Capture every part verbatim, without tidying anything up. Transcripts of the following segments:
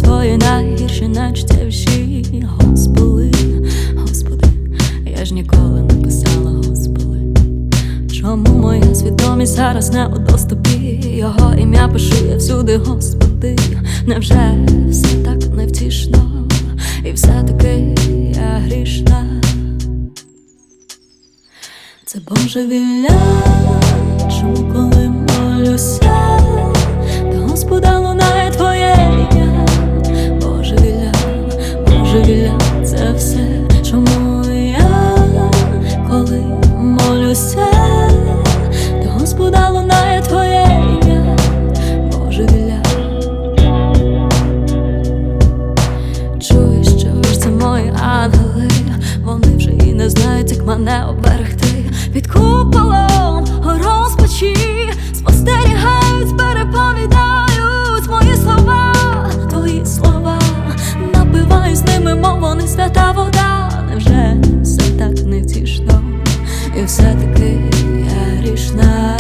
свої найгірші, найчуттєвіші. Господи, Господи, я ж ніколи не писала Господи. Чому моя свідомість зараз не у доступі? Його ім'я пишу я всюди, Господи. Невже все так невтішно, і все-таки я грішна? Це божевілля, чому коли молюся, до Господа лунає Твоє ім'я. Божевілля, божевілля, це все, чому я, коли молюся, до Господа лунає Твоє ім'я. Божевілля. Чуєш, чуєш, це мої ангели, вони вже і не знають, як мене оберегти. Під куполом розпачі спостерігають, переповідають мої слова, Твої слова. Напиваюсь ними, мов вони свята вода. Невже все так невтішно, і все-таки я грішна?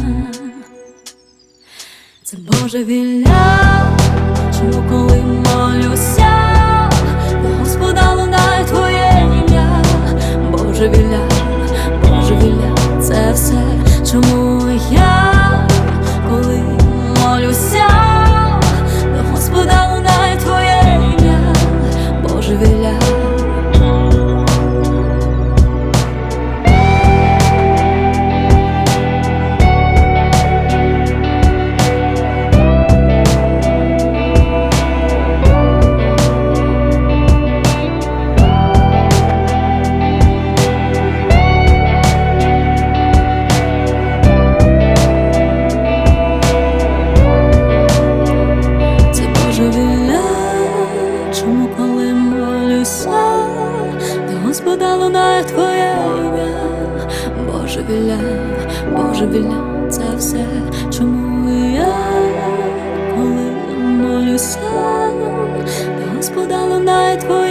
Це божевілля, чому коли молюся, до Господа лунає Твоє ім'я. Божевілля, божевілля, це все, чому я, коли молюся, до Господа лунає Твоє ім'я. Божевілля. Чому коли молюся, до Господа лунає Твоє ім'я. Божевілля, божевілля, це все, чому я, коли молюся, до Господа лунає Твоє ім'я.